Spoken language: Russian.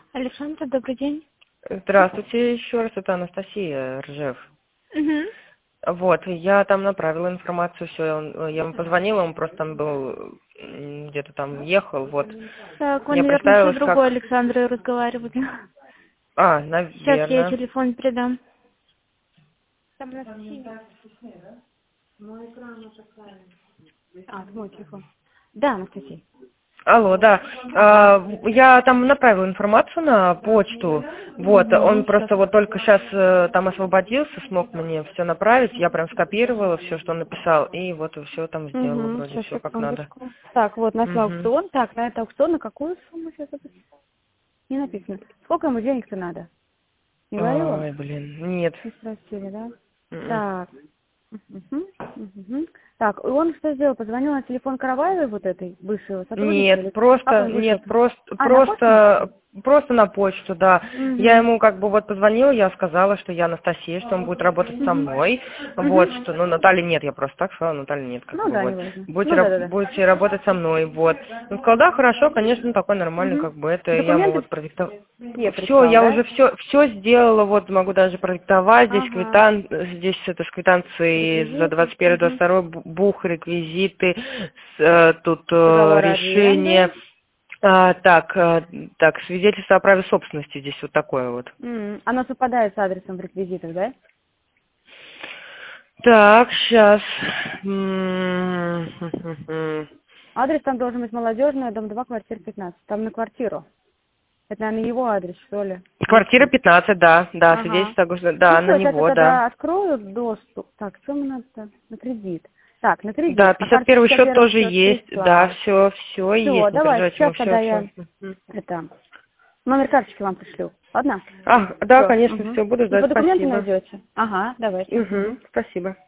Александра, добрый день. Здравствуйте еще раз, это Анастасия Ржев. Угу. Вот, я там направила информацию, все, я ему позвонила, он просто там был, где-то там ехал, вот. Так, вы, Я наверное, с представилась другой как... Александрой разговаривали. Сейчас я наверное. телефон передам. Там Анастасия. Это мой телефон. Да, Анастасия. Алло, да. Я там направила информацию на почту. Вот, он Сейчас. просто вот только сейчас там освободился, смог мне все направить. Я прям скопировала все, что он написал, и вот все там сделала, вроде Сейчас, все как надо. секундочку. Так, вот, нашла Угу. аукцион. Так, на это аукцион на какую сумму сейчас записать? Не написано. Сколько ему денег-то надо? Не говорила? Ой, блин, нет. Не спросили, да? М-м. Так. Мгм. Так, и он что сделал? Позвонил на телефон Караваевой, вот этой, бывшего сотрудницы? Нет, Или как он вышел? На почту написал? просто на почту, да. Я Угу. ему как бы вот позвонила, я сказала, что я Анастасия, что он будет работать со Угу. мной. Вот, Угу. что, ну, Натальи нет, я просто так сказала, Натальи нет, как Ну бы да, вот. неважно. Будете, Ну да. будете работать со мной, вот. Он сказал, да, хорошо, конечно, такой нормальный, Угу. как бы это, я ему Документы вот продиктовала. все Все, прислал, я да? уже все сделала, вот могу даже продиктовать, Ага. здесь это с квитанцией за Реквизиты. 21-22 бух, реквизиты, тут Договор решение, аренды. так, свидетельство о праве собственности, здесь вот такое вот. Оно совпадает с адресом в реквизитах, да? Так, сейчас. Адрес там должен быть Молодежная, дом 2, квартира 15. Там на квартиру. Это, наверное, его адрес, что ли? Квартира 15, да, Ага. свидетельство, Ну да, на все, сейчас я него, да. тогда открою доступ. Так, что мне надо? На кредит. Так, на кредит. Да, На карте 51 счет 51 тоже счет есть, да, прислал. все Все, есть, не давай, переживайте, сейчас мы тогда все. я это номер карточки вам пришлю. Ладно? Да, Все. конечно, все, буду И по ждать, документам спасибо. найдете? Ага, давайте. Спасибо.